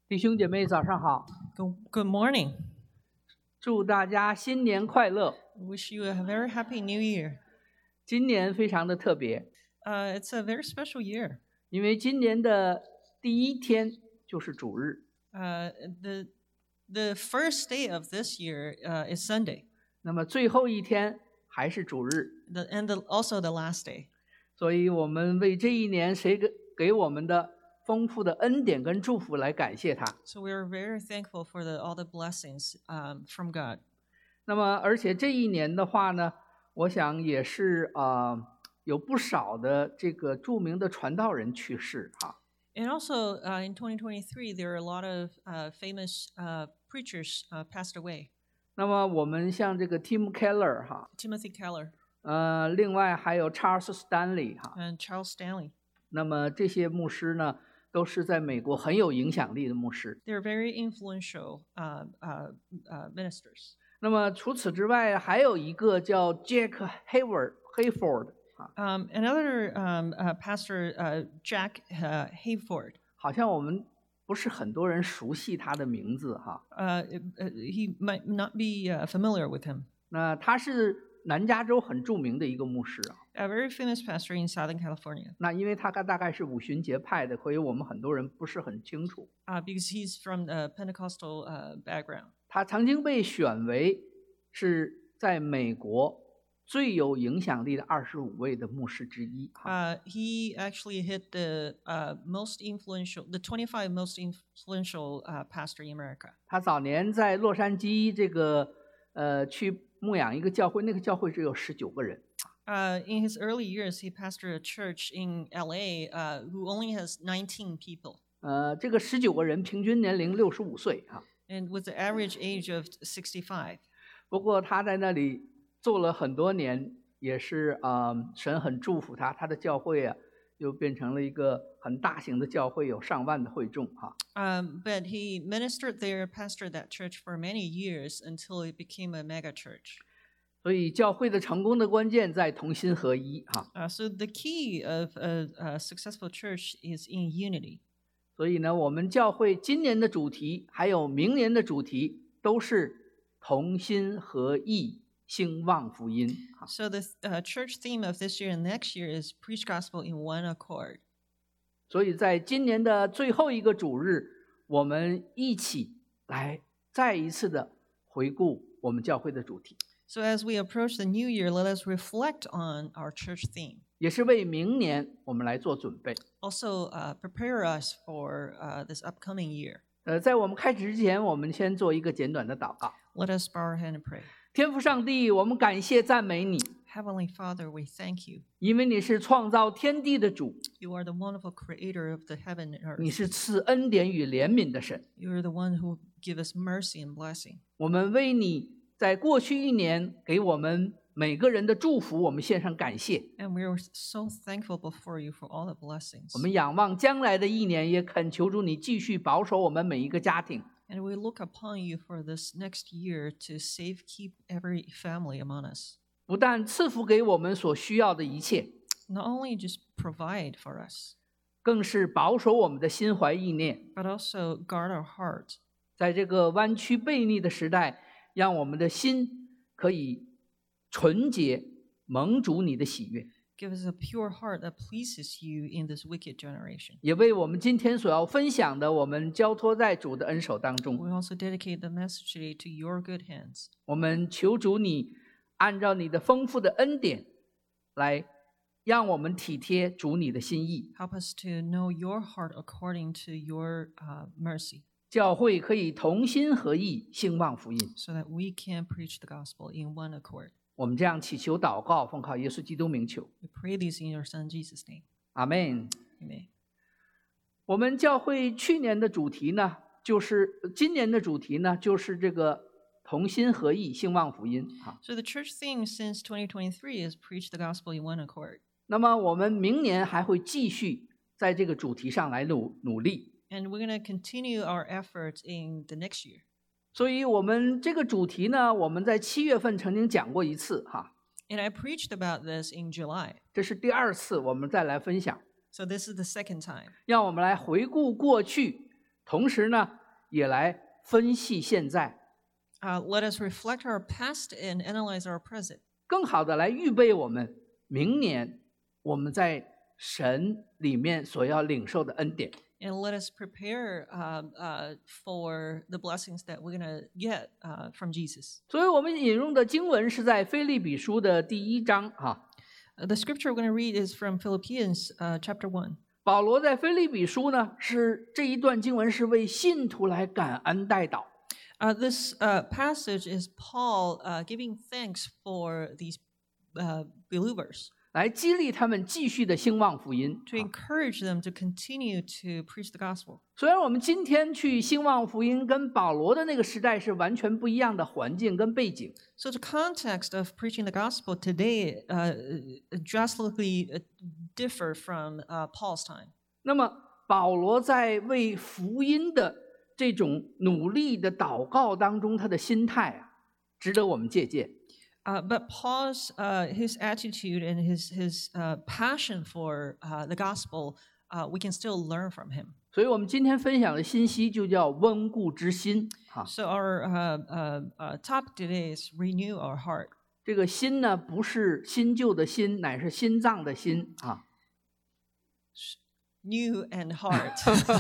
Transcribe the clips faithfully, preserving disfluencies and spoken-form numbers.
弟兄姐妹，早上好！ Good, good morning. 祝大家新年快乐！ Wish you a very happy new year. 今年非常的特别， Uh, it's a very special year. 因为今年的第一天就是主日。 Uh, the, the first day of this year uh, is Sunday, 那么最后一天还是主日， the, and the, also the last day. 所以我们为这一年谁给给我们的丰富的恩典跟祝福来感谢他。 So we are very thankful for the, all the blessings um, from God. 那么而且这一年的话呢，我想也是啊、呃，有不少的这个著名的传道人去世哈。 And also uh, in twenty twenty-three, there are a lot of uh, famous uh, preachers uh, passed away. 那么我们像这个 Tim Keller 哈， Timothy Keller 呃，另外还有 Charles Stanley 哈， and Charles Stanley. 那么这些牧师呢，都是在美国很有影响力的牧师。 They're very influential uh, uh, uh, ministers. 那么除此之外，还有一个叫 Jack Hayward Hayford 啊， Um, another um, uh, pastor, uh, Jack uh, Hayford, 好像我们不是很多人熟悉他的名字哈。 uh, uh, he might not be uh, familiar with him. 那他是南加州很著名的一个牧师啊。 A very famous pastor in Southern California. 那因为他大概是五旬节派的，所以我们很多人不是很清楚。 Uh, because he's from a Pentecostal uh, background. 他曾经被选为是在美国最有影响力的二十五位的牧师之一。 Uh, he actually hit the uh, most influential, the twenty-five most influential uh, pastor in America. 他早年在洛杉矶这个呃去牧养一个教会，那个教会只有十九个人。 Uh, in his early years, he pastored a church in L A uh, who only has nineteen people. 呃，这个十九个人平均年龄六十五岁啊。 And with the average age of sixty-five. 不过他在那里做了很多年，也是啊、呃，神很祝福他，他的教会啊又变成了一个很大型的教会，有上万的会众哈。 Um, but he ministered there, pastored that church for many years until it became a mega church. 所以教会的成功的关键在同心合一哈。 Uh, so the key of a, a successful church is in unity. 所以呢，我们教会今年的主题还有明年的主题都是同心合意，兴旺福音。 So the uh, church theme of this year and next year is preach gospel in one accord. 所以在今年的最后一个主日，我们一起来再一次的回顾我们教会的主题， So as we approach the new year, let us reflect on our church theme. 也是为明年我们来做准备。 Also uh, prepare us for uh, this upcoming year. 呃，在我们开始之前，我们先做一个简短的祷告。 Let us bow our head and pray. 天父上帝，我们感谢赞美你， Heavenly Father, we thank you. 因为你是创造天地的主， You are the wonderful creator of the heaven and 你 earth. 是赐恩典与怜悯的神。 You are the one who give us mercy and blessing. 我们为你在过去一年给我们每个人的祝福，我们献上感谢。 And we are so thankful before you for all the blessings. 我们仰望将来的一年，也恳求主你继续保守我们每一个家庭， And we look upon you for this next year to save, keep every family among us. 不但赐福给我们所需要的一切， Not only just provide for us, 更是保守我们的心怀意念。 but also guard our heart. 在这个弯曲悖逆的时代，让我们的心可以纯洁，蒙主你的喜悦， Give us a pure heart that pleases you in this wicked generation. 也为我们今天所要分享的，我们交托在主的恩手当 We 中。 also dedicate the message today to your good hands. 我们求主你按照你的丰富的恩典，来让我们体贴主你的心意， Help us to know your heart according to your uh, mercy, 教会可以同心合意，兴旺福音。 so that we can preach the gospel in one accord. 我们这样祈求祷告，奉靠耶稣基督名求， We pray this in your Son Jesus' name. 阿门。 Amen. 我们教会去年的主题呢，就是今年的主题呢，就是这个同心合意，兴旺福音啊。 So the church theme since twenty twenty-three is preach the gospel in one accord. 那么我们明年还会继续在这个主题上来努努力。 And we're going to continue our efforts in the next year. 所以我们这个主题呢，我们在七月份曾经讲过一次哈， And I preached about this in July. 这是第二次我们再来分享， So this is the second time. 让我们来回顾过去同时呢，也来分析现在， Uh, let us reflect our past and analyze our present, 更好的来预备我们明年我们在神里面所要领受的恩典。 and let us prepare uh, uh, for the blessings that we're going to get uh, from Jesus. 所以我们引用的经文是在腓立比书的第一章哈。 Uh, the scripture we're going to read is from Philippians uh, chapter one. 保罗在腓立比书呢，是这一段经文是为信徒来感恩代祷。 Uh, this uh, passage is Paul uh, giving thanks for these uh, believers, 来激励他们继续的兴旺福音。 to encourage them to continue to preach the gospel. 虽然我们今天去兴旺福音跟保罗的那个时代是完全不一样的环境跟背景， So the context of preaching the gospel today uh, drastically uh, differ from uh, Paul's time. 那么保罗在为福音的这种努力的祷告当中，他的心态啊，值得我们借鉴。 Uh, but Paul's uh, his attitude and his his uh, passion for uh, the gospel, uh, we can still learn from him. 所以我们今天分享的信息就叫温故知新啊。 So our uh, uh, uh, topic today is renew our heart. 这个心呢，不是新旧的新，乃是心脏的心啊。 New and heart.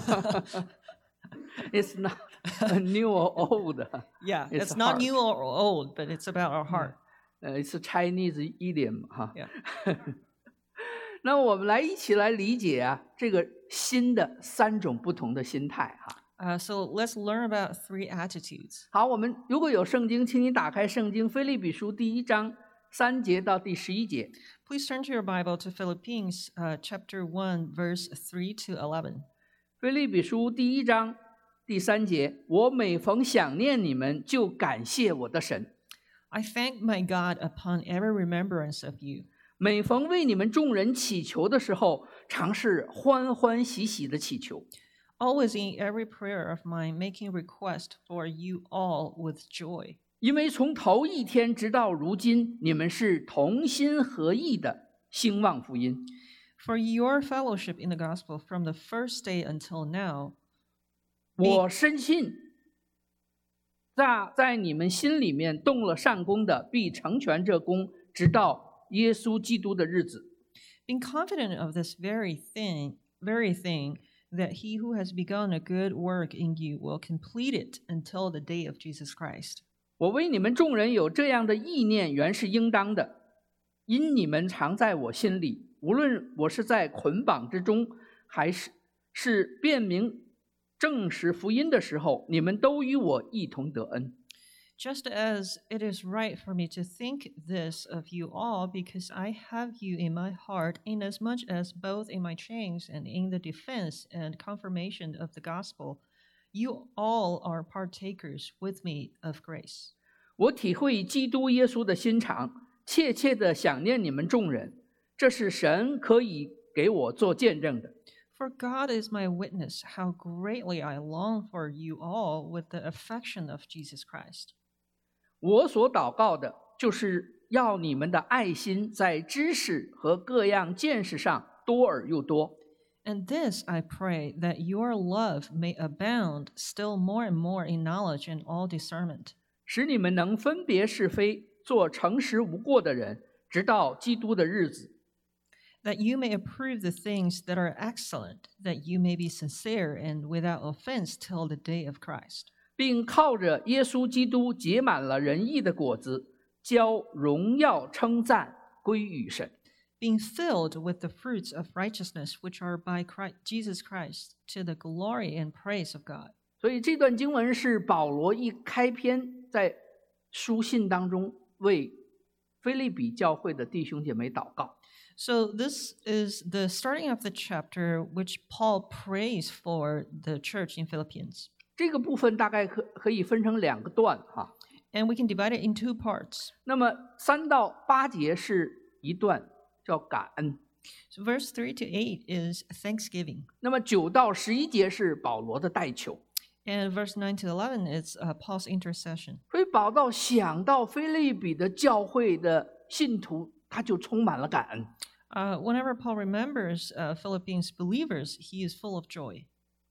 It's not new or old. Yeah, It's it's not heart. new or old, but it's about our heart. 呃，It's a Chinese idiom 哈。 Yeah. 那我们来一起来理解啊，这个心的三种不同的心态哈。 Uh, so let's learn about three attitudes. 好，我们如果有圣经，请你打开圣经腓立比书第一章三节到第十一节。 Please turn to your Bible to Philippians uh, chapter one, verse three to eleven. 腓立比书第一章第三节，我每逢想念你们，就感谢我的神。 I thank my God upon every remembrance of you. 每逢为你们众人祈求的时候，常是欢欢喜喜的祈求， Always in every prayer of mine, making request for you all with joy. 因为从头一天直到如今，你们是同心合意的兴旺福音。 For your fellowship in the gospel from the first day until now, 我深信，在在你们心里面动了善功的，必成全这功，直到耶稣基督的日子。 being confident of this very thing, very thing, that he who has begun a good work in you will complete it until the day of Jesus Christ. 我为你们众人有这样的意念，原是应当的，因你们常在我心里，无论我是在捆绑之中，还是是辨明证实福音的时候，你们都与我一同得恩。 Just as it is right for me to think this of you all, because I have you in my heart, inasmuch as both in my chains and in the defense and confirmation of the gospel, you all are partakers with me of grace. 我体会基督耶稣的心肠，切切的想念你们众人，这是神可以给我做见证的。 For God is my witness, how greatly I long for you all with the affection of Jesus Christ. 我所祷告的，就是要你们的爱心在知识和各样见识上多而又多。 And this I pray, that your love may abound still more and more in knowledge and all discernment, 使你们能分别是非，做诚实无过的人，直到基督的日子。 that you may approve the things that are excellent, that you may be sincere and without offense till the day of Christ, 并靠着耶稣基督结满了仁义的果子，将荣耀称赞归于神。 being filled with the fruits of righteousness which are by Christ, Jesus Christ, to the glory and praise of God. 所以这段经文是保罗一开篇在书信当中为腓立比教会的弟兄姐妹祷告。 So this is the starting of the chapter which Paul prays for the church in Philippians. 这个部分大概可可以分成两个段哈。 And we can divide it in two parts. 那么三到八节是一段叫感恩， So verse three to eight is thanksgiving. 那么九到十一节是保罗的代求。 And verse nine to eleven is uh, Paul's intercession. 所以保罗想到腓立比的教会的信徒，他就充满了感恩。 Uh, whenever Paul remembers uh, Philippians believers, he is full of joy.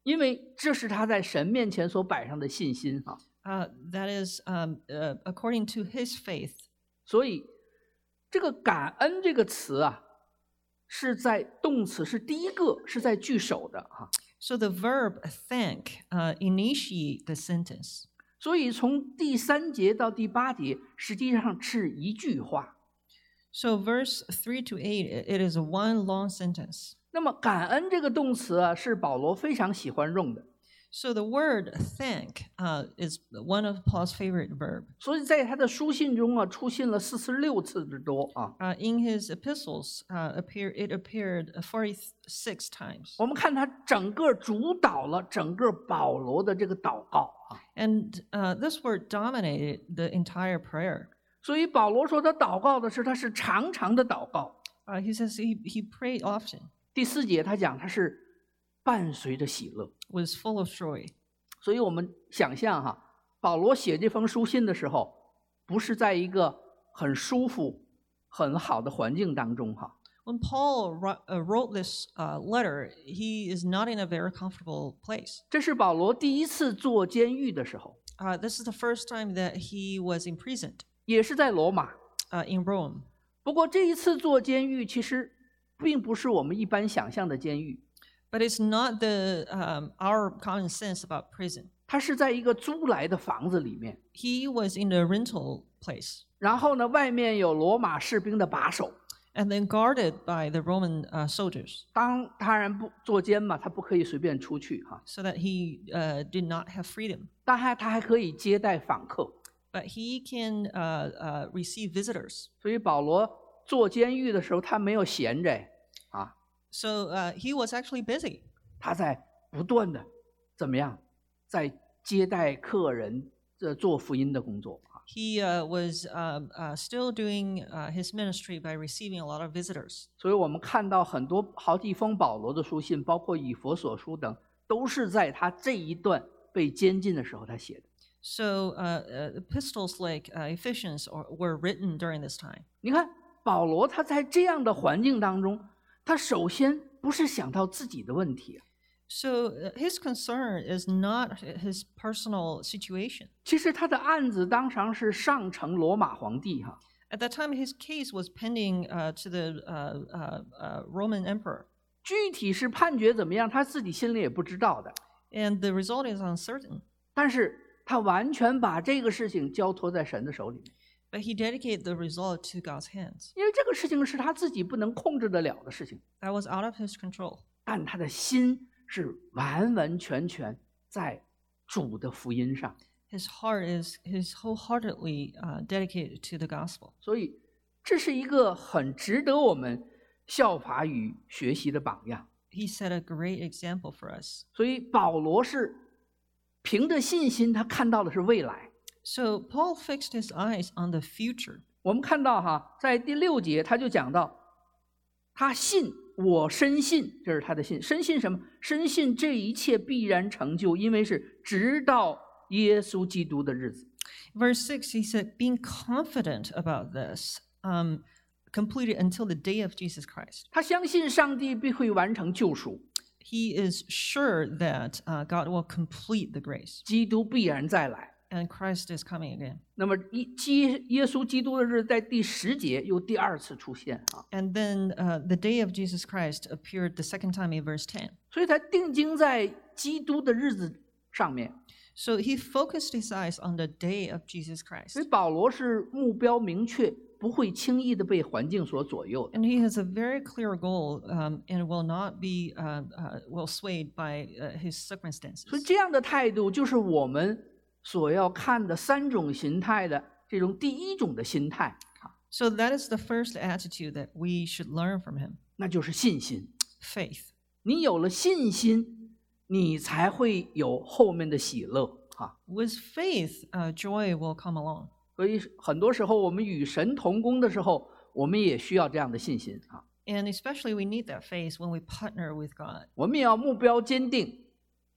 因为这是他在神面前所摆上的信心啊。 Uh, that is um, uh, according to his faith. 所以这个感恩这个词啊，是在动词是第一个是在句首的哈。 So the verb thank uh, initiate the sentence. 所以从第三节到第八节实际上是一句话。 So verse three to eight, it is a one long sentence. 那么感恩这个动词啊，是保罗非常喜欢用的。 So the word thank uh, is one of Paul's favorite verb. 所以在他的书信中啊，出现了四十六次之多啊。 Uh, in his epistles, uh, appear it appeared forty-six times. 我们看他整个主导了整个保罗的这个祷告啊。 And uh, this word dominated the entire prayer. 所以保罗说他祷告的是他是长长的祷告。 Uh, he says he, he prayed often. 第四节他讲他是伴随着喜乐。 Was full of joy. 所以我们想象哈，保罗写这封书信的时候，不是在一个很舒服、很好的环境当中哈。 When Paul wrote, uh, wrote this uh, letter, he is not in a very comfortable place. 这是保罗第一次坐监狱的时候。 Uh, this is the first time that he was imprisoned. 也是在罗马。 Uh, in Rome. 不过这一次坐监狱，其实并不是我们一般想象的监狱。 But it's not the um, our common sense about prison. 他是在一个租来的房子里面。 He was in a rental place. 然后呢，外面有罗马士兵的把守。 And then guarded by the Roman uh, soldiers. 当当然不坐监嘛，他不可以随便出去哈。 So that he uh, did not have freedom. 但还他还可以接待访客。 But he can uh, uh, receive visitors. 所以保罗坐监狱的时候，他没有闲着啊。 So uh, he was actually busy. 他在不断的怎么样，在接待客人，这做福音的工作。 He uh, was uh, uh, still doing uh, his ministry by receiving a lot of visitors. 所以我们看到很多好几封保罗的书信，包括以弗所书等，都是在他这一段被监禁的时候他写的。 So uh, uh, epistles like uh, Ephesians or, were written during this time. 你看保罗他在这样的环境当中，他首先不是想到自己的问题。 So uh, his concern is not his personal situation. 其实他的案子当场是上呈罗马皇帝哈。 At that time, his case was pending uh, to the uh, uh, uh, Roman emperor. 具体是判决怎么样，他自己心里也不知道的。 And the result is uncertain. 但是他完全把这个事情交托在神的手里面。 But he dedicated the result to God's hands. 因为这个事情是他自己不能控制得了的事情。 That was out of his control. 但他的心是完完全全在主的福音上。 His heart is his wholeheartedly uh, dedicated to the gospel. 所以这是一个很值得我们效法与学习的榜样。 He set a great example for us. 所以保罗是凭着信心，他看到的是未来。 So Paul fixed his eyes on the future. 我们看到哈，在第六节他就讲到，他信，我深信，这是他的信。深信什么？深信这一切必然成就，因为是直到耶稣基督的日子。 Verse six, he said, being confident about this, um, completed until the day of Jesus Christ. 他相信上帝必会完成救赎。 He is sure that uh, God will complete the grace. 基督必然再来。 And Christ is coming again. 那么基耶稣基督的日在第十节又第二次出现啊。 And then uh, the day of Jesus Christ appeared the second time in verse ten. 所以他定睛在基督的日子上面。 So he focused his eyes on the day of Jesus Christ. 所以保罗是目标明确，不会轻易的被环境所左右的。 And he has a very clear goal um, and will not be uh, uh, well swayed by uh, his circumstances. 所以这样的态度就是我们所要看的三种形态的这种第一种的心态。 So that is the first attitude that we should learn from him. 那就是信心。 Faith. 你有了信心，你才会有后面的喜乐。 With faith, uh, joy will come along. 所以很多时候我们与神同工的时候，我们也需要这样的信心。 And especially we need that faith when we partner with God. 我们也要目标坚定，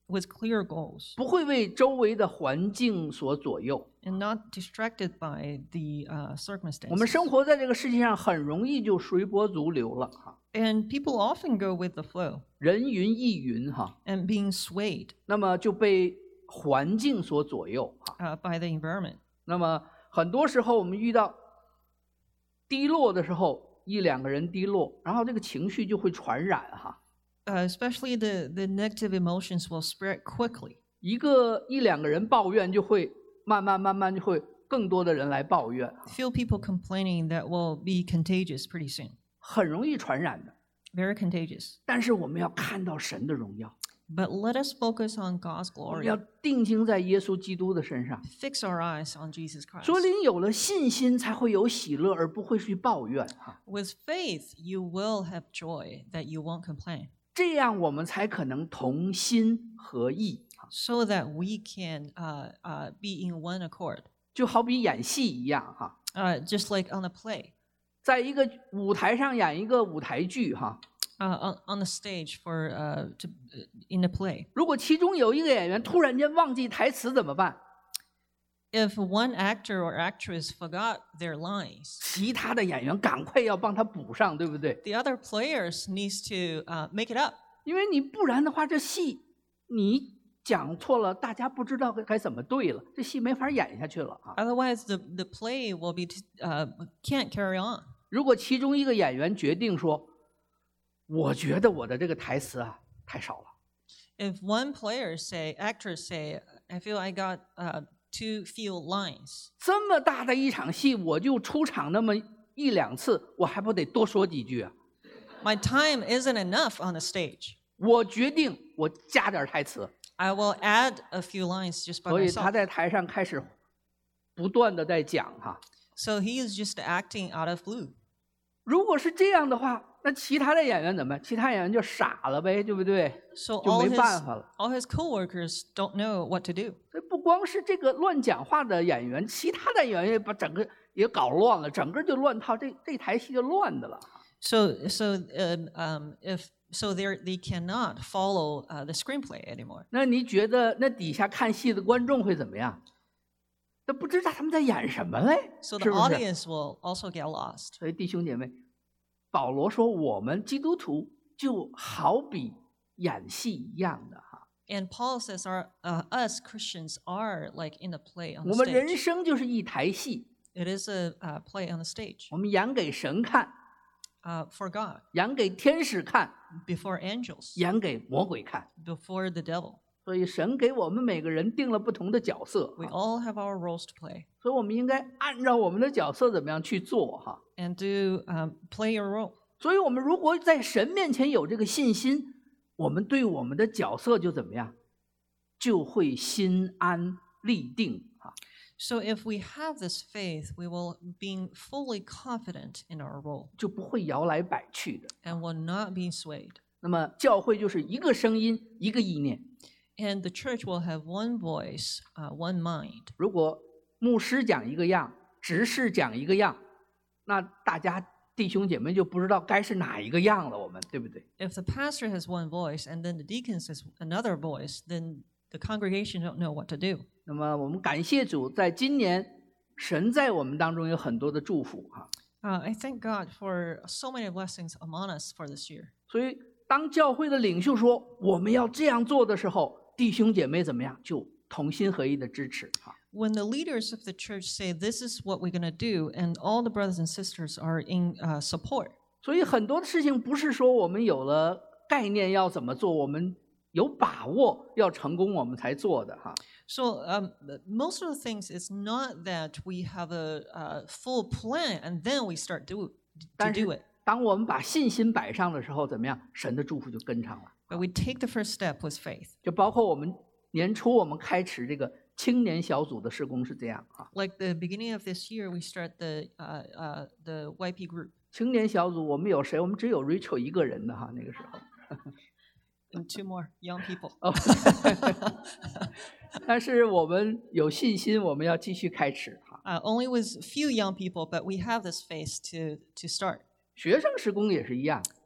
with clear goals 不会为周围的环境所左右。 and not distracted by the uh, 我们 circumstances. 生活在这个世界上，很容易就随波逐流了哈， And people often go with the flow 人云亦云哈， and being swayed 那么就被环境所左右哈。 uh, by the environment. 那么很多时候我们遇到低落的时候，一两个人低落，然后这个情绪就会传染哈， Uh, especially the, the negative emotions will spread quickly. 一个一两个人抱怨，就会慢慢慢慢就会更多的人来抱怨， Few people complaining that will be contagious pretty soon. 很容易传染的。 Very contagious. 但是我们要看到神的荣耀， But let us focus on God's 我们 glory. 要定睛在耶稣基督的身上。 Fix our eyes on Jesus Christ. 所以有了信心，才会有喜乐，而不会去抱怨哈。 With faith, you will have joy that you won't complain, 这样我们才可能同心合意， so that we can uh, uh, be in one accord. 就好比演戏一样哈， Uh, just like on a play, 在一个舞台上演一个舞台剧哈， uh, on, on the stage for uh, to, in a play. 如果其中有一个演员突然间忘记台词怎么办？ If one actor or actress forgot their lines, 其他的演员赶快要帮他补上，对不对？ the other players needs to uh, make it up. 因为你不然的话，这戏你讲错了，大家不知道该怎么对了，这戏没法演下去了啊。 Otherwise, the, the play will be t- uh, can't carry on. 如果其中一个演员决定说，我觉得我的这个台词啊太少了， If one player say, actors say, I feel I got uh, too few lines. 这么大的一场戏，我就出场那么一两次，我还不得多说几句啊？ My time isn't enough on the stage. 我决定我加点台词， I will add a few lines just by 所以他 myself. 在台上开始不断的在讲哈。 So he is just acting out of blue. 如果是这样的话，那其他的演员怎么办？其他演员就傻了呗，对不对？ So 就 all 没 his 办法了。 all his coworkers don't know what to do. 所以不光是这个乱讲话的演员，其他的演员也把整个也搞乱了，整个就乱套，这这台戏就乱的了。 So so um, um, if so they they cannot follow uh, the screenplay anymore. 那你觉得那底下看戏的观众会怎么样？都不知道他们在演什么嘞， So 是 the 不是？ audience will also get lost. 所以弟兄姐妹，保罗说我们基督徒就好比演戏一样的哈， And Paul says our uh, us Christians are like in a play on 我 the 们人 stage. 生就是一台戏， It is a uh, play on the stage 我们演给神看， uh, for God, 演给天使看， before angels, 演给魔鬼看。 before the devil. 所以神给我们每个人定了不同的角色， We 哈 all have our roles to play 所以我们应该按照我们的角色怎么样去做哈。 and do um, play your role. 所以我们如果在神面前有这个信心，我们对我们的角色就怎么样，就会心安立定啊。 So if we have this faith, we will be fully confident in our role 就不会摇来摆去的。 and will not be swayed. 那么教会就是一个声音，一个意念。 And the church will have one voice, uh, one mind. 如果牧师讲一个样，执事讲一个样，那大家弟兄姐妹就不知道该是哪一个样了，我们对不对？ If the pastor has one voice and then the deacons has another voice, then the congregation don't know what to do. 那么我们感谢主，在今年神在我们当中有很多的祝福哈。 Uh, I thank God for so many blessings among us for this year. 所以当教会的领袖说我们要这样做的时候，弟兄姐妹怎么样？就同心合一的支持哈。 When the leaders of the church say this is what we're going to do, and all the brothers and sisters are in uh, support. 所以很多的事情不是说我们有了概念要怎么做，我们有把握要成功我们才做的哈。 So um, most of the things it's not that we have a, uh full plan and then we start do, to 但 do 是 it. 当我们把信心摆上的时候，怎么样？神的祝福就跟上了。 But we take the first step with faith. 就包括我们年初我们开始这个青年小组的事工是这样啊。 Like the beginning of this year, we start the uh, uh, the Y P group. 青年小组我们有谁？我们只有 Rachel 一个人的哈，那个时候。 And two more young people. 哦，但是我们有信心，我们要继续开始哈。 Uh, only with few young people, but we have this faith to to start. 学生事工也是一样，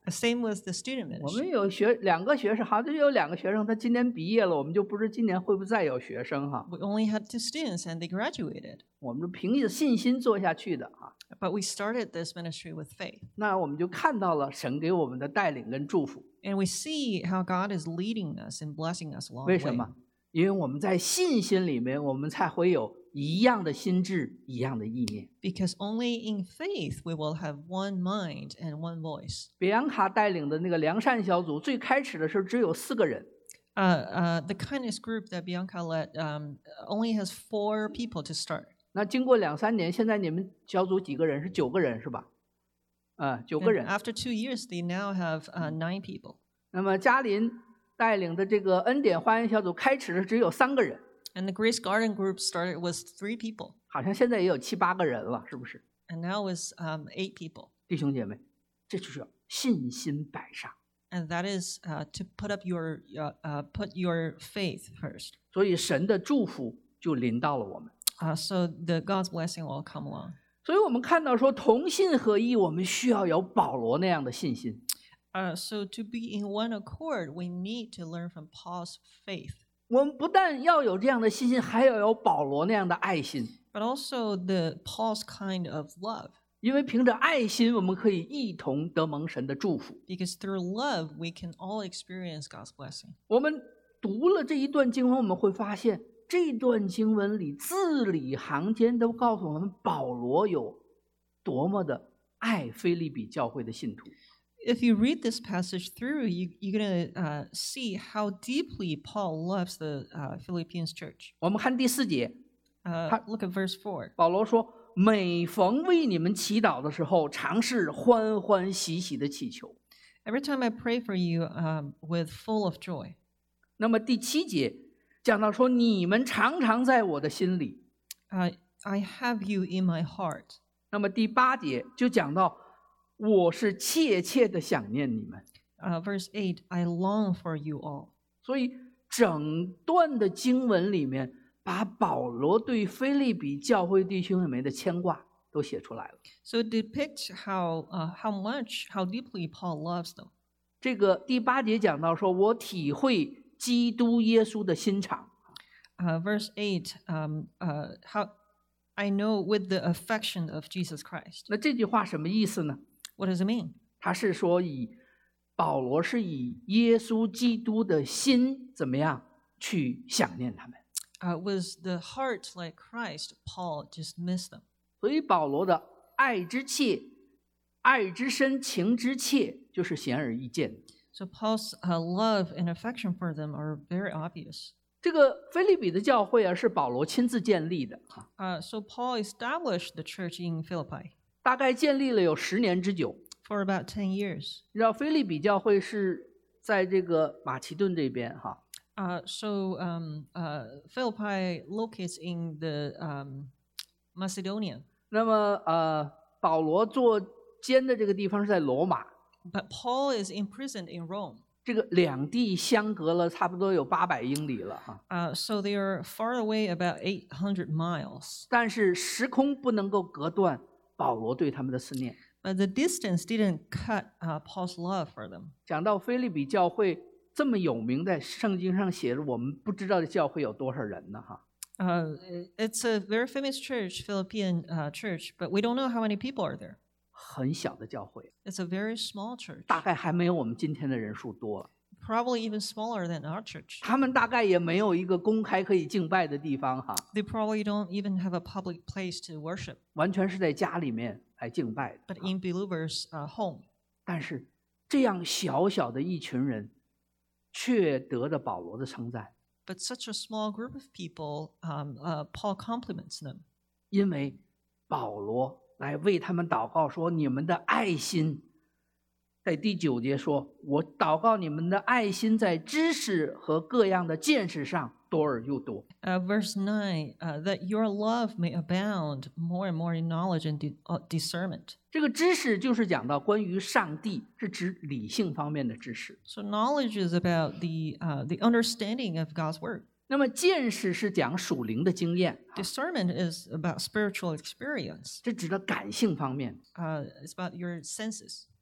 Same with the student 我们 ministry. 有学两个学生，好像有两个学生，他今年毕业了，我们就不知今年会不会再有学生哈。 We only had two students and they graduated. 我们是凭着信心做下去的啊。 But we started this ministry with faith. 那我们就看到了神给我们的带领跟祝福。 And we see how God is leading us and blessing us along 为 the 什 way. 么？因为我们在信心里面，我们才会有一样的心智，一样的意念。 Because only in faith we will have one mind and one voice. 比昂卡带领的那个良善小组，最开始的时候只有四个人， Uh, uh, the kindness group that Bianca led um, only has four people to start. 那经过两三年，现在你们小组几个人？是九个人是吧？啊，九个 And 人。 after two years, they now have uh, nine people. 那么嘉林带领的这个恩典花园小组，开始的只有三个人， And the Grace Garden group started with three people. 好像现在也有七八个人了，是不是？ And now it's um, eight people. 弟兄姐妹，这就是信心摆上。 And that is uh, to put up your uh, uh, put your faith first. 所以神的祝福就临到了我们。 Uh, so the God's blessing will come along. 所以我们看到说，同心合一，我们需要有保罗那样的信心。 Uh, so to be in one accord, we need to learn from Paul's faith, 我们不但要有这样的信心，还要有保罗那样的爱心。 but also the Paul's kind of love. 因为凭着爱心，我们可以一同得蒙神的祝福。 Because through love, we can all experience God's blessing. 我们读了这一段经文，我们会发现，这段经文里字里行间都告诉我们，保罗有多么的爱腓立比教会的信徒。 If you read this passage through, you, you're going to uh, see how deeply Paul loves the uh, Philippians church. 我们看第四节， Uh, Ha- look at verse four. 保罗说：“每逢为你们祈祷的时候，常是欢欢喜喜的祈求。” Every time I pray for you um, with full of joy. 那么第七节讲到说：“你们常常在我的心里。” Uh, I have you in my heart. 那么第八节就讲到：“我是切切的想念你们。” Uh, verse eight, I long for you all. 所以整段的经文里面，把保罗对腓立比教会弟兄姊妹的牵挂都写出来了。 So it depicts how, uh, how much, how deeply Paul loves them. 这个第八节讲到说：“我体会基督耶稣的心肠。” Uh, verse eight, um, uh, how I know with the affection of Jesus Christ. 那这句话什么意思呢？ What does it mean? 他是说以保罗是以耶稣基督的心怎么样去想念他们。 Uh, with the heart like Christ, Paul just missed them. 所以保罗的爱之切、爱之深、情之切，就是显而易见的。 So Paul's uh, love and affection for them are very obvious. 这个腓立比的教会啊，是保罗亲自建立的啊， Uh, so Paul established the church in Philippi 大概建立了有十年之久。 for about ten years. 你知道腓立比教会是在这个马其顿这边哈， Uh, so um, uh, Philippi locates in the um, Macedonia, 那么呃，保罗做监的这个地方是在罗马， but Paul is imprisoned in Rome. 这个两地相隔了差不多有八百英里了哈。 Uh, so they are far away about eight hundred miles. 但是时空不能够隔断保罗对他们的思念。 But the distance didn't cut uh, Paul's love for them. 讲到腓立比教会这么有名，在圣经上写着，我们不知道的教会有多少人呢哈。 Uh, it's a very famous church, Philippine uh, church, but we don't know how many people are there. 很小的教会， It's a very small church, 大概还没有我们今天的人数多。 probably even smaller than our church. 他们大概也没有一个公开可以敬拜的地方哈， They probably don't even have a public place to worship, 完全是在家里面来敬拜的。 but in believers' uh, home. 但是这样小小的一群人，却得了保罗的称赞， But such a small group of people, um, uh, Paul compliments them 因为保罗来为他们祷告说：“你们的爱心。”在第九节说：“我祷告你们的爱心在知识和各样的见识上多而又多。” Uh, verse nine, uh, that your love may abound more and more in knowledge and di- uh, discernment. 这个知识就是讲到关于上帝，是指理性方面的知识。 So knowledge is about the, uh, the understanding of God's word. 那么见识是讲属灵的经验， Discernment is about spiritual experience. 这指的感性方面。 Uh, it's about your senses.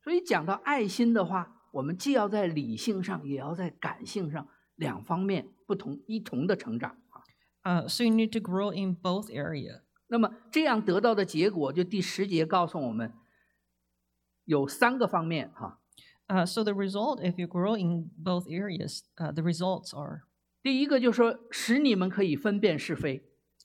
所以讲到爱心的话，我们既要在理性上，也要在感性上两方面不同一同的成长。 Uh, so you need to grow in both areas. 那么这样得到的结果，就第十节告诉我们有三个方面哈。 Uh, so the result, if you grow in both areas, uh, the results are 第一个就是说，使你们可以分辨是非，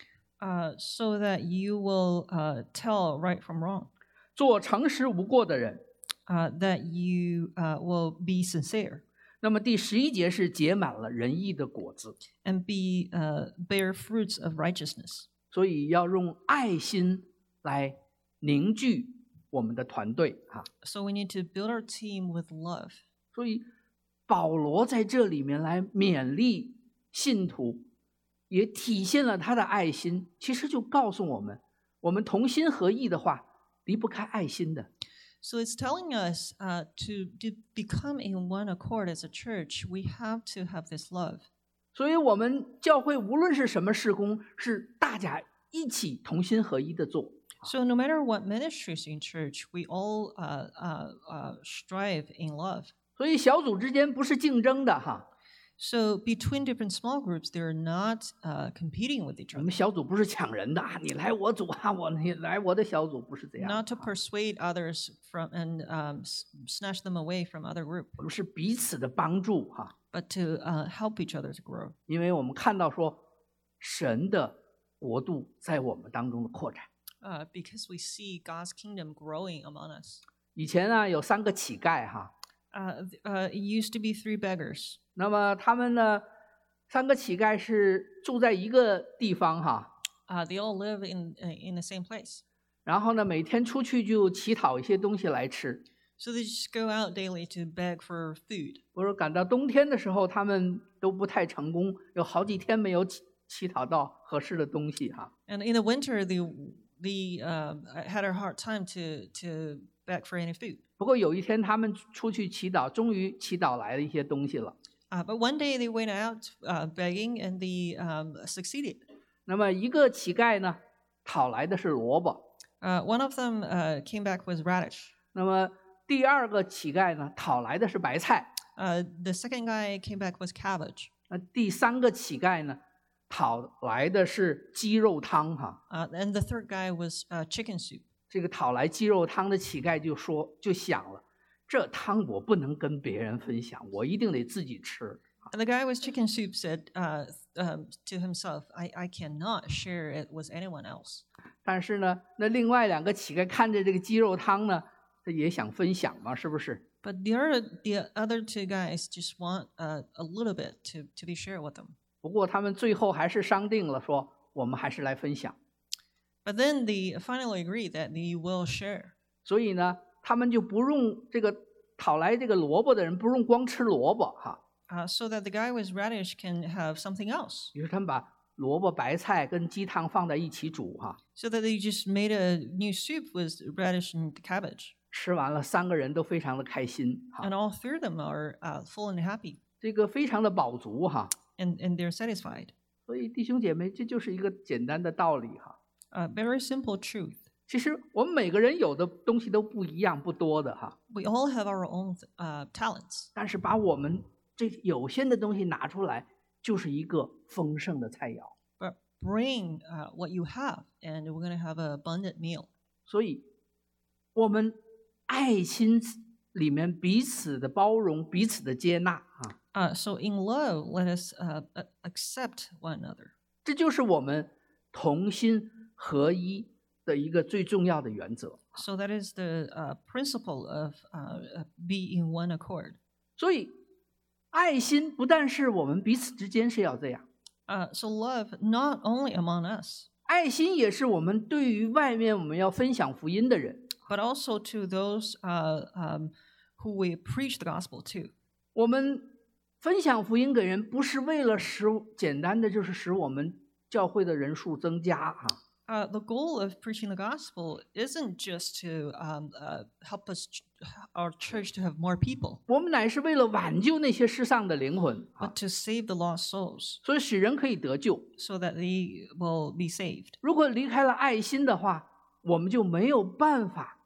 uh, so that you will uh, tell right from wrong, 做诚实无过的人。 uh, that you uh, will be sincere 那么第十一节是结满了仁义的果子， and be uh, bear fruits of righteousness. 所以要用爱心来凝聚我们的团队哈。 So we need to build our team with love. 所以保罗在这里面来勉励信徒，也体现了他的爱心。其实就告诉我们，我们同心合意的话，离不开爱心的。 So it's telling us uh, to, to become in one accord as a church, we have to have this love. 所以我们教会无论是什么事工，是大家一起同心合一的做。 So no matter what ministries in church, we all uh, uh, uh, strive in love. 所以小组之间不是竞争的哈， So between different small groups, they're not uh, competing with each 我 other. 们小组不是抢人的啊，你来我组啊，我你来我的小组，不是这样。 Not to persuade others from and um, s- snatch them away from other group, 我们是彼此的帮助哈， but to uh, help each other to grow. 因为我们看到说，神的国度在我们当中的扩展。 Uh, because we see God's kingdom growing among us. 以前呢有三个乞丐哈， Uh, th- uh, it used to be three beggars. 那么他们呢三个乞丐是住在一个地方哈， Uh, they all live in uh, in the same place. 然后呢每天出去就乞讨一些东西来吃。 So they just go out daily to beg for food. 我说赶到冬天的时候，他们都不太成功，有好几天没有乞乞讨到合适的东西哈。 And in the winter, they they um, had a hard time to to beg for any food. 不过有一天他们出去祈祷，终于祈祷来了一些东西了。 Uh, but one day they went out uh, begging and they um, succeeded. 那么一个乞丐呢，讨来的是萝卜； Uh, one of them uh, came back with radish. 那么第二个乞丐呢，讨来的是白菜； Uh, the second guy came back with cabbage. 那第三个乞丐呢，讨来的是鸡肉汤哈。 Uh, and the third guy was uh, chicken soup. 这个讨来鸡肉汤的乞丐就说，就想了，这汤我不能跟别人分享，我一定得自己吃。 And the guy with chicken soup said uh, um, to himself, I, I cannot share it with anyone else. 但是呢，那另外两个乞丐看着这个鸡肉汤呢，他也想分享嘛，是不是？ But the other, the other two guys just want uh, a little bit to, to be shared with them. 不过他们最后还是商定了说，我们还是来分享。 But then they finally agreed that they will share. 所以呢，他们就不用这个讨来这个萝卜的人不用光吃萝卜哈， Uh, so that the guy with radish can have something else. 于是他们把萝卜、白菜跟鸡汤放在一起煮哈， So that they just made a new soup with radish and cabbage. 吃完了三个人都非常的开心哈， And all three of them are uh, full and happy. 这个非常的饱足哈。 And, and they're satisfied. 所以弟兄姐妹，这就是一个简单的道理哈。 Uh, very simple truth. 其实我们每个人有的东西都不一样，不多的哈， We all have our own uh, talents. 但是把我们这有限的东西拿出来，就是一个丰盛的菜肴。 But bring uh, what you have, and we're going to have an abundant meal. 所以，我们爱心里面彼此的包容，彼此的接纳啊， Uh, so in love, let us uh, a- accept one another. 这就是我们同心合一的一个最重要的原则。 So that is the uh, principle of uh, uh, be in one accord. 所以，爱心不但是我们彼此之间是要这样， Uh, so love not only among us, 爱心也是我们对于外面我们要分享福音的人， but also to those uh, um, who we preach the gospel to. 我们分享福音给人，不是为了使简单的就是使我们教会的人数增加啊。 Uh, the goal of preaching the gospel isn't just to um, uh, help us, ch- our church, to have more people, 我们乃是为了挽救那些世上的灵魂啊， but to save the lost souls 所以使人可以得救。 so that they will be saved. 如果离开了爱心的话，我们就没有办法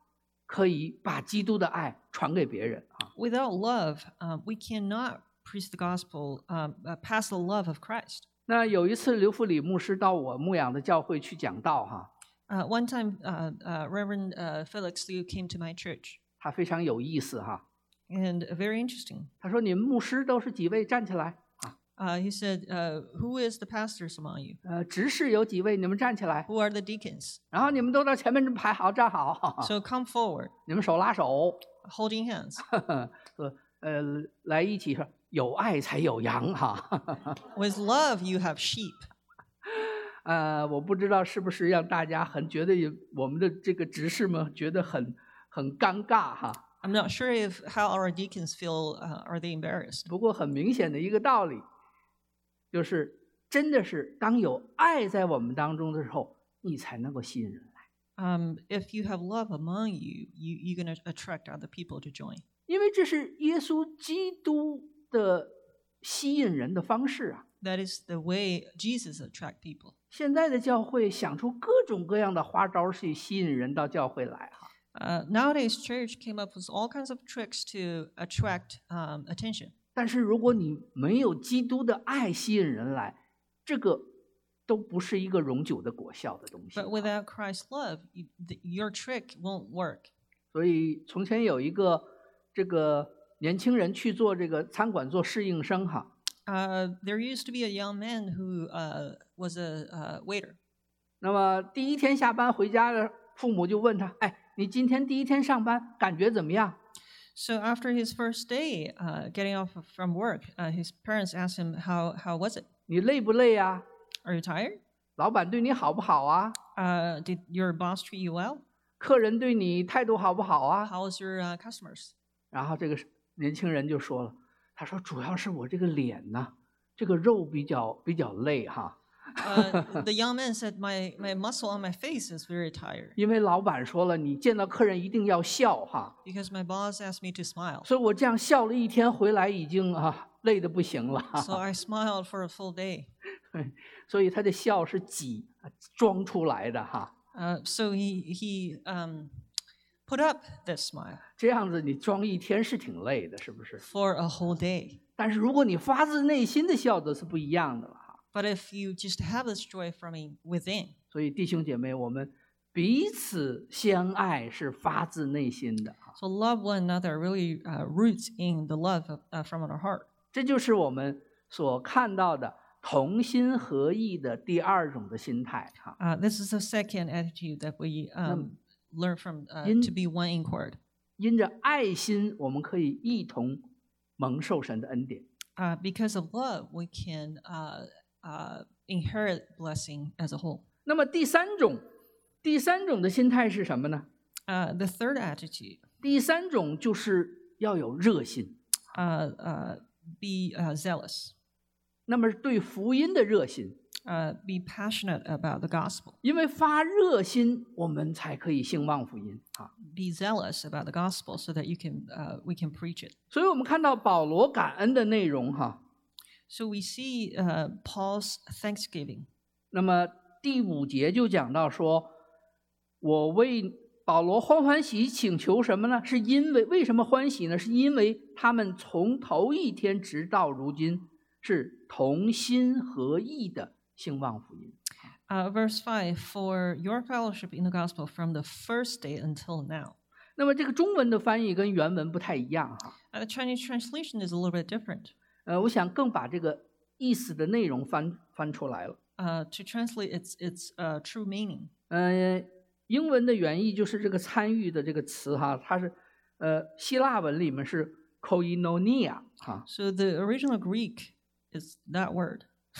可以把基督的爱传给别人啊。 Without love, um, we cannot preach the gospel, um, uh, pass the love of Christ. 那有一次刘富里牧师到我牧养的教会去讲道哈， Uh, one time, uh, uh, Reverend uh, Felix Liu came to my church, 他非常有意思哈。 and very interesting. 他说：“你们牧师都是几位？站起来啊！ Uh, he said, uh, "Who is the pastors among you? 呃，执事有几位？你们站起来。 Who are the deacons? 然后你们都到前面排好，站好，哈哈 So come forward, 你们手拉手， holding hands. 呵呵说呃，来一起说有爱才有羊哈。 With love, you have sheep." 呃，我不知道是不是让大家很觉得有我们的这个执事们觉得很很尴尬哈。 I'm not sure if how our deacons feel. Uh, are they embarrassed? 不过很明显的一个道理，就是真的是当有爱在我们当中的时候，你才能够吸引人来， Um, if you have love among you, you you're going to attract other people to join. 因为这是耶稣基督的吸引人的方式啊。 That is the way Jesus attract people. 现在的教会想出各种各样的花招去吸引人到教会来哈。 Uh, nowadays, church came up with all kinds of tricks to attract um, attention. 但是如果你没有基督的爱吸引人来，这个都不是一个永久的果效的东西。 But without Christ's love, you, the, your trick won't work. 所以从前有一个这个年轻人去做这个餐馆做侍应生哈。 Uh, there used to be a young man who uh, was a uh, waiter. 那么第一天下班回家的父母就问他：“哎，你今天第一天上班感觉怎么样？” So after his first day uh, getting off from work, uh, his parents asked him, "How how was it? 你累不累啊？ Are you tired? 老板对你好不好啊？ Uh, did your boss treat you well? 客人对你态度好不好啊？ How was your uh, customers?" 然后这个年轻人就说了，他说：“主要是我这个脸呢，这个肉比较比较累哈。” Uh, the young man said, "My my muscle on my face is very tired 因为老板说了，你见到客人一定要笑哈， because my boss asked me to smile. 所以我这样笑了一天回来，已经啊累得不行了。 So I smiled for a full day." 所以他的笑是挤装出来的哈。 Uh, so he he um, put up this smile 这样子你装一天是挺累的，是不是？ for a whole day. 但是如果你发自内心的笑的是不一样的了哈。 But if you just have this joy from within, 所以弟兄姐妹，我们彼此相爱是发自内心的哈。 so love one another really uh, roots in the love of, uh, from our heart. 这就是我们所看到的同心合意的第二种的心态哈。 Uh, this is the second attitude that we um, learn from uh, in- to be one in accord. 因着爱心，我们可以一同蒙受神的恩典。 Uh, because of love, we can uh, uh, inherit blessing as a whole. 那么第三种，第三种的心态是什么呢？ Uh, the third attitude, 第三种就是要有热心， uh, uh, be uh, zealous, 那么对福音的热心， uh, be passionate about the gospel, 因为发热心，我们才可以兴旺福音啊。 be zealous about the gospel, so that you can uh, we can preach it. 所以我们看到保罗感恩的内容哈。 So we see uh, Paul's thanksgiving. 那么第五节就讲到说，我为保罗欢欢喜，请求什么呢？是因为为什么欢喜呢？是因为他们从头一天直到如今是同心合意的兴旺福音。 Uh, verse five, for your fellowship in the gospel from the first day until now. 那么这个中文的翻译跟原文不太一样哈。 Uh, the Chinese translation is a little bit different. 呃，我想更把这个意思的内容翻翻出来了。 Uh, to translate its its uh, true meaning. 呃，英文的原意就是这个参与的这个词哈，它是呃希腊文里面是 koinonia 哈。 So the original Greek is that word.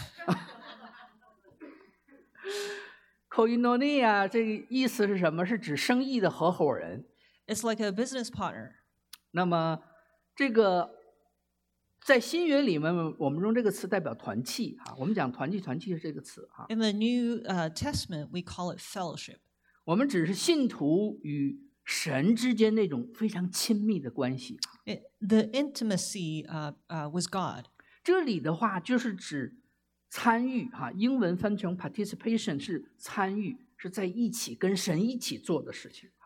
koinonia 这个意思是什么？是指生意的合伙人。 It's like a business partner. 那么这个在新约里面，我们用这个词代表团契哈。我们讲团契，团契是这个词哈。 In the New uh, Testament, we call it fellowship. 我们只是信徒与神之间那种非常亲密的关系。 It, the intimacy uh, uh, with God. 这里的话就是指参与哈，英文翻成 participation 是参与，是在一起跟神一起做的事情哈。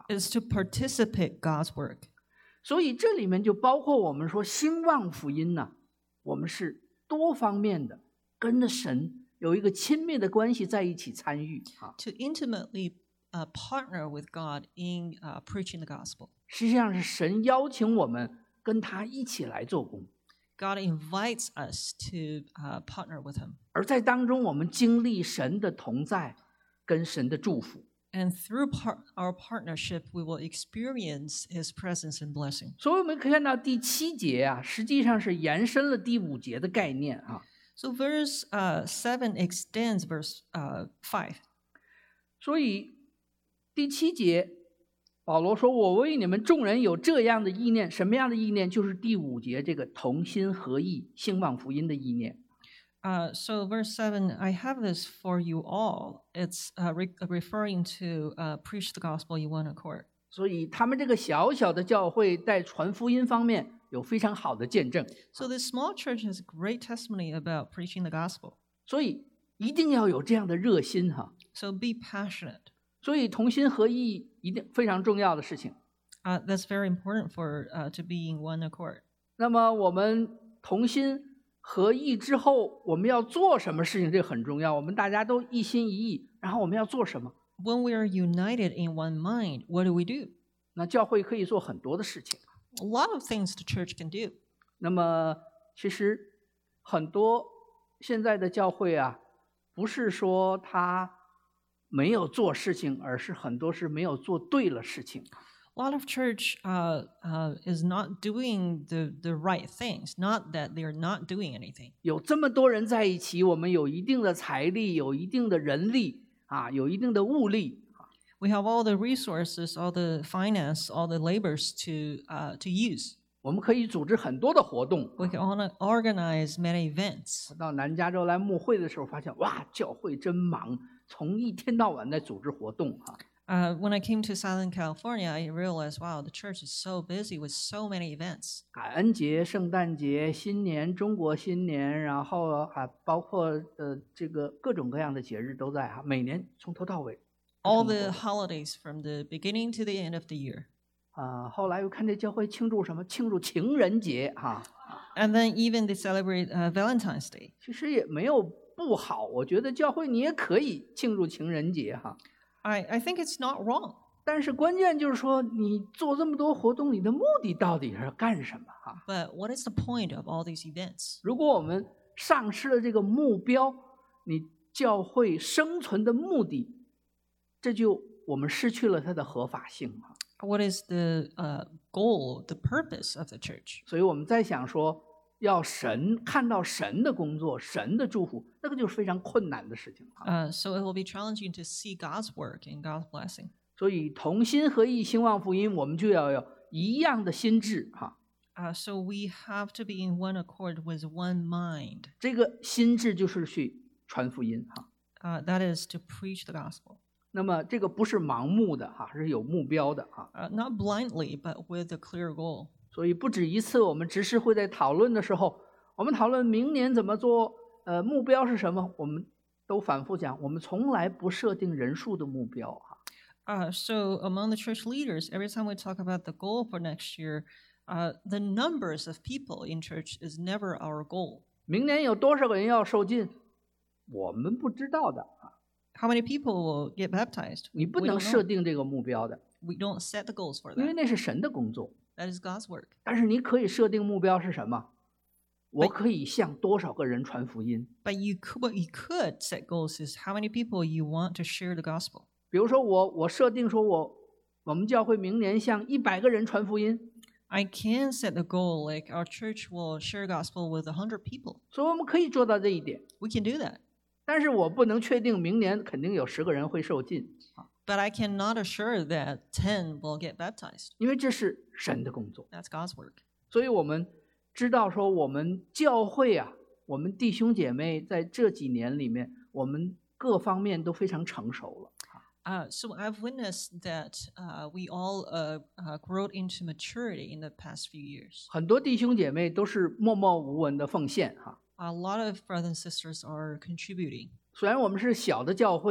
is to participate God's work. 所以这里面就包括我们说兴旺福音呢、啊，我们是多方面的跟着神有一个亲密的关系在一起参与啊。 To intimately uh, partner with God in uh, preaching the gospel. 实际上是神邀请我们跟他一起来做工。 God invites us to uh, partner with him. 而在当中我们经历神的同在跟神的祝福。 And through par- our partnership, we will experience his presence and blessing. 所以我们可以看到第七节啊，实际上是延伸了第五节的概念啊。 So verse uh, seven extends verse uh, five. 所以第七节保罗说，我为你们众人有这样的意念，什么样的意念？就是第五节这个同心合意兴旺福音的意念。 Uh, so verse seven, I have this for you all. It's uh, re- referring to uh, preach the gospel in one accord. 所以他们这个小小的教会在传福音方面有非常好的见证。 So this small church has great testimony about preaching the gospel. 所以一定要有这样的热心哈。 So be passionate. 所以同心合意一定非常重要的事情。 Uh, that's very important for uh, to be in one accord. 那么我们同心合意之后，我们要做什么事情？这个很重要。我们大家都一心一意，然后我们要做什么？ When we are united in one mind, what do we do? 那教会可以做很多的事情。 A lot of things the church can do. 那么其实很多现在的教会啊，不是说他没有做事情，而是很多是没有做对了事情。 A lot of church uh, uh, is not doing the, the right things, not that they're not doing anything. 有这么多人在一起，我们有一定的财力，有一定的人力啊，有一定的物力。 We have all the resources, all the finance, all the labors to uh, to use. 我们可以组织很多的活动。 We can on- organize many events. 我到南加州来牧会的时候，发现哇，教会真忙，从一天到晚在组织活动啊。 Uh, when I came to Southern California, I realized, wow, the church is so busy with so many events. 感恩节、圣诞节、新年、中国新年，然后啊，包括呃这个各种各样的节日都在啊，每年从头到尾。 All the holidays from the beginning to the end of the year. 啊，后来又看这教会庆祝什么？庆祝情人节哈。 And then even they celebrate uh, Valentine's Day. 其实也没有不好，我觉得教会你也可以庆祝情人节哈。 I, I think it's not wrong. 但是关键就是说，你做这么多活动，你的目的到底是干什么哈？ But what is the point of all these events? 如果我们丧失了这个目标，你教会生存的目的，这就我们失去了它的合法性哈。 What is the uh, goal, the purpose of the church? 所以我们在想说，要神看到神的工作、神的祝福，那个就是非常困难的事情哈。 Uh, so it will be challenging to see God's work and God's blessing. 所以同心合意兴旺福音，我们就要有一样的心智哈。 Uh, so we have to be in one accord with one mind. 这个心智就是去传福音哈。 Uh, that is to preach the gospel. 那么这个不是盲目的哈，是有目标的哈。 Uh, not blindly, but with a clear goal. 所以不止一次，我们执事会在讨论的时候，我们讨论明年怎么做，呃，目标是什么，我们都反复讲，我们从来不设定人数的目标哈。 Uh, so among the church leaders, every time we talk about the goal for next year, uh, the numbers of people in church is never our goal. 明年有多少个人要受浸，我们不知道的啊， How many people will get baptized? 你不 We 能 don't 设 know. 定这个目标的， We don't set the goals for 因为 that. 那是神的工作。 That is God's work. 但是你可以设定目标是什么？我可以向多少个人传福音？ But you could, what you could set goals is how many people you want to share the gospel. 比如说我我设定说我我们教会明年向一百个人传福音， I can set the goal like our church will share gospel with a hundred people. 所以我们可以做到这一点。 We can do that. 但是我不能确定明年肯定有十个人会受浸啊， But I cannot assure that ten will get baptized. 因为这是神的工作。 That's God's work. 所以我们知道说，我们教会啊，我们弟兄姐妹在这几年里面，我们各方面都非常成熟了。 Uh, so I've witnessed that uh, we all uh, uh, grew into maturity in the past few years. 很多弟兄姐妹都是默默无闻的奉献哈。 A lot of brothers and sisters are contributing. 虽然我们是小的教会，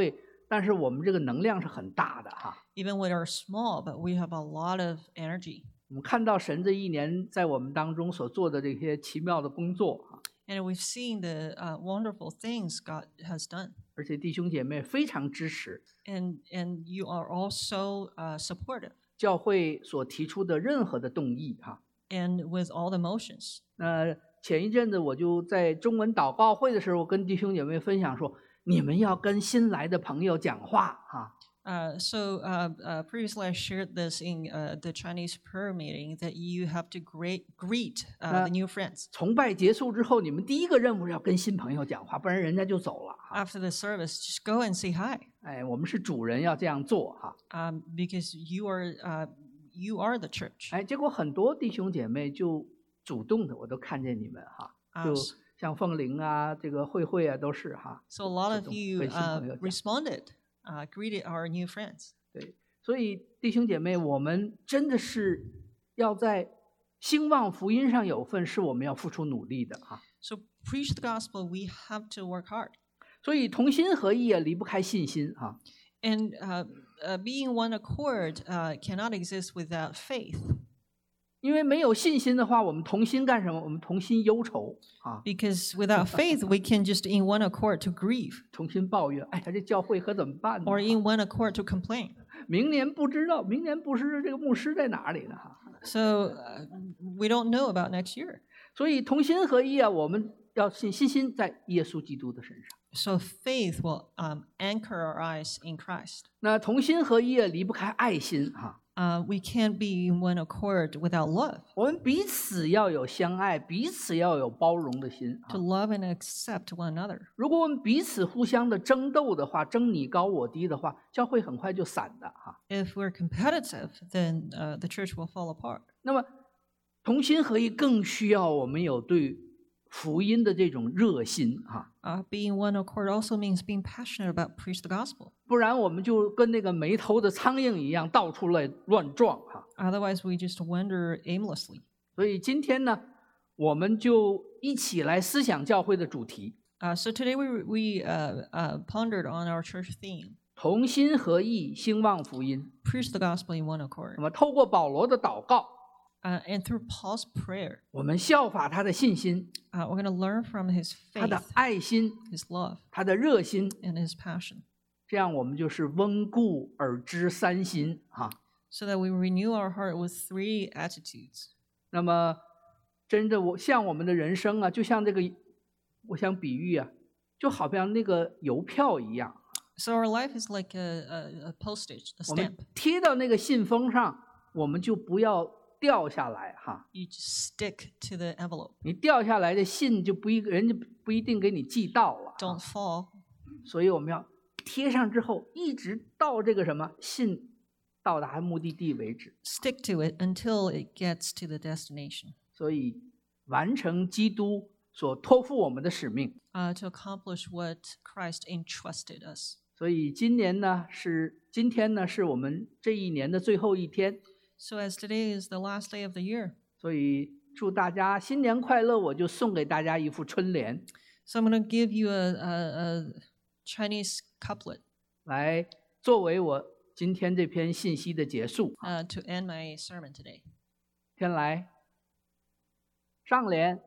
但是我们这个能量是很大的哈。 Even we are small, but we have a lot of energy. 我们看到神这一年在我们当中所做的这些奇妙的工作啊， And we've seen the uh, wonderful things God has done. 而且弟兄姐妹非常支持 And, and you are also uh, supportive 教会所提出的任何的动议哈。 and with all the motions. 那前一阵子我就在中文祷告会的时候跟弟兄姐妹分享说，你们要跟新来的朋友讲话哈。 Uh, so uh, uh, previously I shared this in uh, the Chinese prayer meeting that you have to great, greet uh, Uh, the new friends. 崇拜结束之后，你们第一个任务是要跟新朋友讲话，不然人家就走了哈。 After the service, just go and say hi, 哎，我们是主人要这样做哈。 um, because you are uh, you are the church. 哎，结果很多弟兄姐妹就主动的，我都看见你们哈， Uh, 就像凤玲啊，这个慧慧啊，都是哈。 so a lot of 主动 you 跟新 uh, 朋友讲。 responded, uh, greeted our new friends. 对，所以弟兄姐妹，我们真的是要在兴旺福音上有份，是我们要付出努力的哈。 So preach the gospel. We have to work hard. 所以同心合意啊，离不开信心哈。 And uh, uh, being one accord uh, cannot exist without faith. 因为没有信心的话，我们同心干什么？我们同心忧愁啊， Because without faith, we can just in one accord to grieve, 同心抱怨。哎呀，这教会可怎么办呢？ or in one accord to complain. 明年不知道，明年不知这个牧师在哪里呢哈。 So uh, we don't know about next year. 所以同心合一啊，我们要信信心在耶稣基督的身上。 So faith will um, anchor our eyes in Christ. 那同心合一啊，离不开爱心哈。 Uh, we can't be in one accord without love. 我们彼此要有相爱，彼此要有包容的心 To 啊。 love and accept one another. 如果我们彼此互相的争斗的话，争你高我低的话，教会很快就散的哈。 If we're competitive, then uh, the church will fall apart. 那么同心合一更需要我们有对福音的这种热心哈， Uh, being one accord also means being passionate about preach the gospel. 不然我们就跟那个没头的苍蝇一样，到处来乱撞哈。 Otherwise, we just wander aimlessly. 所以今天呢，我们就一起来思想教会的主题， Uh, so today we, we uh, uh, pondered on our church theme, 同心合意兴旺福音。 preach the gospel in one accord. 那么透过保罗的祷告， Uh, and through Paul's prayer, 我们效法他的信心， uh, we're going to learn from his 他的 faith, 爱心， his love, 他的热心， and his passion, 这样我们就是温故而知三心哈。 so that we renew our heart with three attitudes. 那么，真的我像我们的人生啊，就像这个，我想比喻啊，就好像那个邮票一样， So our life is like a, a, a postage, a 我们 stamp. 贴到那个信封上，我们就不要掉下来哈。 You just stick to the envelope. 你掉下来的信就不一，人家不一定给你寄到了。 Don't fall. 所以我们要贴上之后，一直到这个什么信到达目的地为止。 Stick to it until it gets to the destination. 所以完成基督所托付我们的使命。 Uh, to accomplish what Christ entrusted us. 所以今年呢是今天呢是我们这一年的最后一天， So as today is the last day of the year, 所以祝大家新年快乐！我就送给大家一副春联， so I'm going to give you a, a, a Chinese couplet 来作为我今天这篇信息的结束。 uh, to end my sermon today. 先来上联，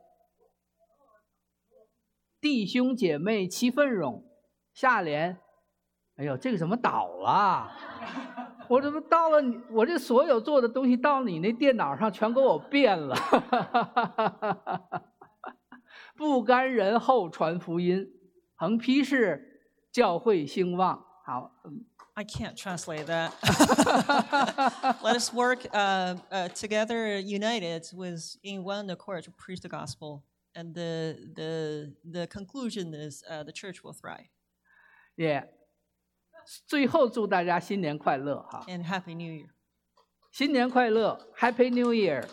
弟兄姐妹齐奋勇；下联，哎呦，这个怎么倒了？我怎么到了你？我这所有做的东西到你那电脑上全给我变了。不甘人后传福音，横批是教会兴旺。好，嗯 I can't translate that. Let us work uh, uh, together, united, with in one accord to preach the gospel. And the the the conclusion is uh, the church will thrive. 也最后祝大家新年快乐哈！ And Happy New Year. 新年快乐 ，Happy New Year！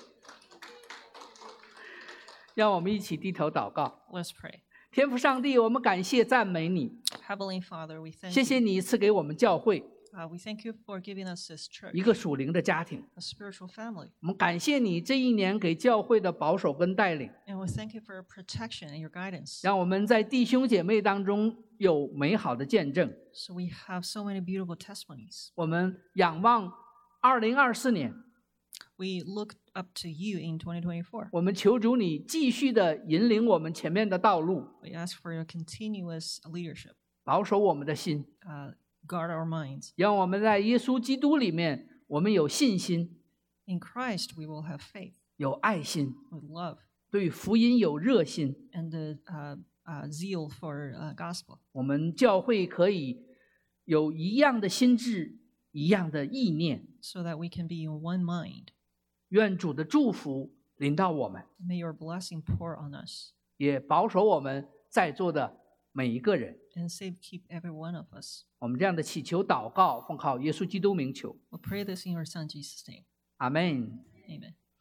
让我们一起低头祷告。 Let's pray. 天父上帝，我们感谢赞美你， Heavenly Father, we thank 谢 you. 谢你赐给我们教会， Uh, we thank you for giving us this church, 一个属灵的家庭。 a spiritual family. 我们感谢你这一年给教会的保守跟带领， And we thank you for your protection and your guidance. 让我们在弟兄姐妹当中有美好的见证。 So we have so many beautiful testimonies. 我们仰望二零二四年， We look up to you in twenty twenty-four. 我们求主你继续的引领我们前面的道路， We ask for your continuous leadership. 保守我们的心， Uh, guard our minds. 让我们在耶稣基督里面，我们有信心， In Christ, we will have faith 有爱心， with love 对福音有热心。 and the uh, uh, zeal for uh, gospel. 我们教会可以有一样的心智，一样的意念。 So that we can be in one mind. 愿主的祝福临到我们， May your blessing pour on us 也保守我们在座的每一个人。 and save keep every one of us. 我们这样的祈求祷告，奉靠耶稣基督名求， We'll pray this in your Son Jesus' name. 阿门。 Amen.